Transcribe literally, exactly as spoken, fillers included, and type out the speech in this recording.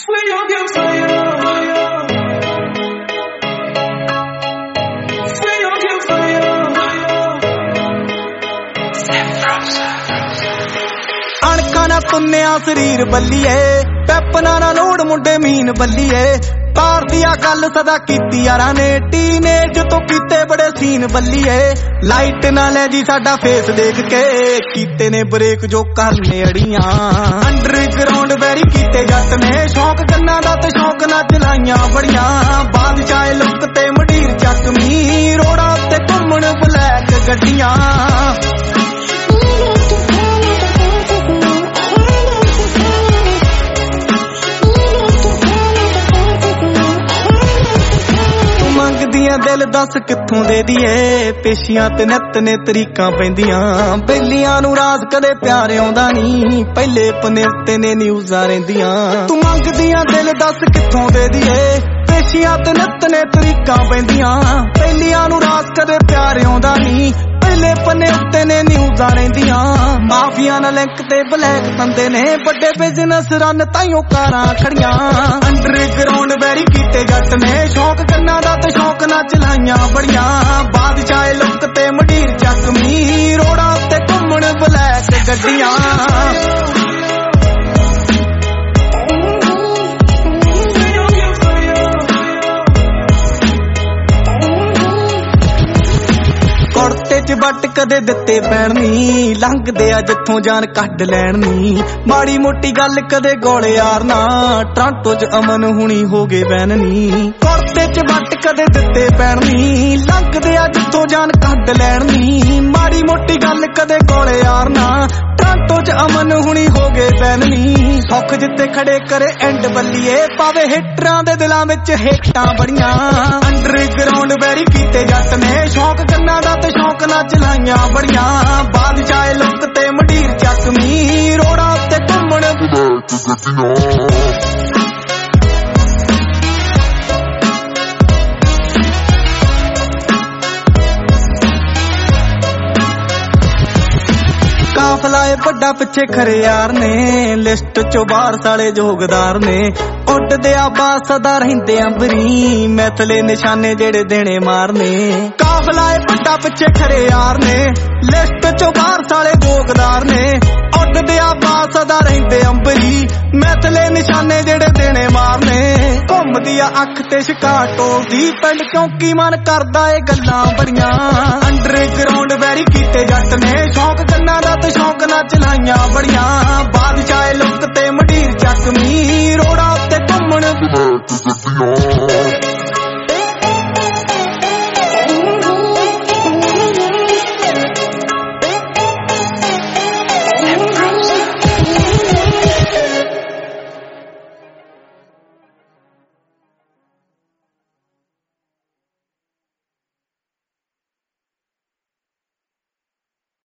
ਅਣਖਾਂ ਨਾ ਤੁੰਨਿਆ ਸਰੀਰ ਬੱਲੀਏ, ਪੈਪਨਾ ਨਾ ਲੋੜ ਮੁੰਡੇ ਮੀਨ ਬੱਲੀਏ। ਤਾਰ ਦੀਆਂ ਗੱਲ ਸਦਾ ਕੀਤੀ ਯਾਰਾਂ ਨੇ, ਟੀਨੇਜ ਤੋਂ ਕੀਤੇ ਬੜੇ ਸੀਨ ਬੱਲੀਏ। ਲਾਈਟ ਨਾ ਲੈ ਜੀ ਸਾਡਾ ਫੇਸ ਦੇਖ ਕੇ, ਕੀਤੇ ਨੇ ਬ੍ਰੇਕ ਜੋ ਕਰਨੇ ਅੜੀਆਂ। ਅੰਡਰਗਰਾਉਂਡ ਵੈਰੀ ਕੀਤੇ ਜੱਟ ਨੇ, ਸ਼ੌਕ ਗੰਨਾ ਦਾ ਤੇ ਸ਼ੌਕ ਨਾ ਚਲਾਈਆਂ ਬੜੀਆਂ। ਬਾਦਸ਼ਾਹ ਲੁੱਕ ਤੇ ਮੰਡੀਰ ਚੱਕਵੀਂ, ਰੋੜਾਂ ਉੱਤੇ ਘੁੰਮਣ ਬਲੈਕ ਗੱਡੀਆਂ। ਦਿਲ ਦੱਸ ਕਿੱਥੋਂ ਦੇ ਦੀਏ, ਪੇਸ਼ੀਆਂ ਤੇ ਨਿੱਤ ਨੇ ਤਰੀਕਾਂ ਪੈਂਦੀਆਂ। ਬੇਲੀਆਂ ਨੂੰ ਰਾਜ਼ ਕਦੇ ਪਿਆਰ ਆਉਂਦਾ ਨੀ, ਪਹਿਲੇ ਪਨੇ ਉੱਤੇ ਨੇ ਨਿਊਜ਼ਾਂ ਰਹਿੰਦੀਆਂ। ਤੂੰ ਮੰਗਦੀਆਂ ਦਿਲ ਦੱਸ ਕਿੱਥੋਂ ਦੇ ਦੀਏ, ਪੇਸ਼ੀਆਂ ਤੇ ਨਿੱਤ ਨੇ ਤਰੀਕਾਂ ਪੈਂਦੀਆਂ। ਬੇਲੀਆਂ ਨੂੰ ਰਾਜ਼ ਕਦੇ ਪਿਆਰ ਆਉਂਦਾ ਨੀ, ਪਹਿਲੇ ਪੰਨੇ ਉੱਤੇ ਨੇ ਨਿਊਜ਼ਾਂ ਰਹਿੰਦੀਆਂ। ਮਾਫੀਆ ਨਾਲ ਲਿੰਕ ਤੇ ਬਲੈਕ ਬੰਦੇ ਨੇ, ਵੱਡੇ ਬਿਜ਼ਨਸ ਰਨ ਤਾਈਓ ਕਾਰਾਂ ਖੜੀਆਂ। ਅੰਡਰਗਰਾਉਂਡ ਵੈਰੀ ਕੀਤੇ ਜੱਟ ਨੇ, ਸ਼ੌਕ ਗੰਨਾ ਦਾ ਤੇ ਸ਼ੌਕ ਨਾ ਚਲਾਈਆਂ ਬੜੀਆਂ। ਬਾਦਸ਼ਾਹ ਲੁੱਕ ਤੇ ਮੰਡੀਰ ਚੱਕਵੀਂ, ਰੋੜਾਂ ਉੱਤੇ ਘੁੰਮਣ ਬਲੈਕ ਗੱਡੀਆਂ। ਚ ਵੱਟ ਕਦੇ ਦਿੱਤੇ ਪੈਣ ਨੀ, ਲੰਘਦੇ ਆ ਜਿੱਥੋਂ ਜਾਨ ਕੱਢ ਲੈਣ ਨੀ। ਮਾੜੀ ਮੋਟੀ ਗੱਲ ਕਦੇ ਗੋਲੇ ਯਾਰ ਨਾ, ਟਰਾਂਟੋ ਚ ਅਮਨ ਹੁਣੀ ਹੋ ਗਏ ਬੈਨ ਨੀ। ਕੁਰਤੇ ਚ ਵੱਟ ਕਦੇ ਦਿੱਤੇ ਪੈਣ ਨੀ, ਲੰਘਦੇ ਆ ਜਿੱਥੋਂ ਜਾਨ ਕੱਢ ਲੈਣ ਨੀ। ਮਾੜੀ ਮੋਟੀ ਗੱਲ ਕਦੇ ਗੋਲੇ ਯਾਰ ਨਾ, ਟਰਾਂਟੋ ਚ ਅਮਨ ਹੁਣੀ ਹੋ ਗਏ ਬੈਨ ਨੀ। ਸੁੱਖ ਜਿੱਤੇ ਖੜੇ ਕਰੇ ਐਂਡ ਬੱਲੀਏ, ਪਾਵੇ ਹਿੱਟਰਾਂ ਦੇ ਦਿਲਾਂ ਵਿੱਚ ਹੇਟਾਂ ਬੜੀਆਂ। ਅੰਡਰਗਰਾਉਂਡ ਵੈਰੀ ਕੀਤੇ ਜੱਟ ਨੇ, ਸ਼ੌਕ ਗੰਨਾ ਦਾ ਤੇ ਸ਼ੌਕ ਨਾ ਚਲਾਈਆਂ ਬੜੀਆਂ। ਬਾਦਸ਼ਾਹ ਲੁੱਕ ਤੇ ਮੰਡੀਰ ਚੱਕਵੀਂ, ਰੋੜਾਂ ਉੱਤੇ ਘੁੰਮਣ ਗੱਡੀਆਂ। ਕਾਫਲਾ ਏ ਵੱਡਾ ਪਿੱਛੇ ਖਰੇ ਯਾਰ ਨੇ, ਲਿਸਟ ਚੋਂ ਬਾਹਰ ਸਾਲੇ ਜੋਗਦਾਰ ਨੇ। ਉੱਡਦੇ ਆ ਬਾਸ ਸਦਾ ਰਹਿੰਦੇ ਅੰਬਰੀ, ਮੈਥਲੇ ਨਿਸ਼ਾਨੇ ਜਿਹੜੇ ਦੇਣੇ ਮਾਰਨੇ। ਕਾਫਲਾ ਏ ਵੱਡਾ ਪਿੱਛੇ ਖਰੇ ਯਾਰ ਨੇ, ਲਿਸਟ ਚੋਂ ਬਾਹਰ ਸਾਲੇ ਜੋਗਦਾਰ ਨੇ। ਉੱਡਦੇ ਆ ਬਾਸ ਸਦਾ ਰਹਿੰਦੇ ਅੰਬਰੀ, ਮੈਥਲੇ ਨਿਸ਼ਾਨੇ ਜਿਹੜੇ ਦੇਣੇ ਮਾਰਨੇ। ਘੁੰਮਦੀ ਆ ਅੱਖ ਤੇ ਸ਼ਿਕਾਰ ਟੋਲਦੀ, ਪਿੰਡ ਚੌਂਕੀ ਮਨ ਕਰਦਾ ਏ ਗੱਲਾਂ ਬੜੀਆਂ। ਅੰਡਰਗਰਾਉਂਡ ਵੈਰੀ ਕੀਤੇ ਜੱਟ ਨੇ, ਸ਼ੌਕ ਗੰਨਾ ਦਾ ਤੇ ਸ਼ੌਕ ਨਾ ਚਲਾਈਆਂ ਬੜੀਆਂ। ਬਾਦਸ਼ਾਹ ਲੁੱਕ ਤੇ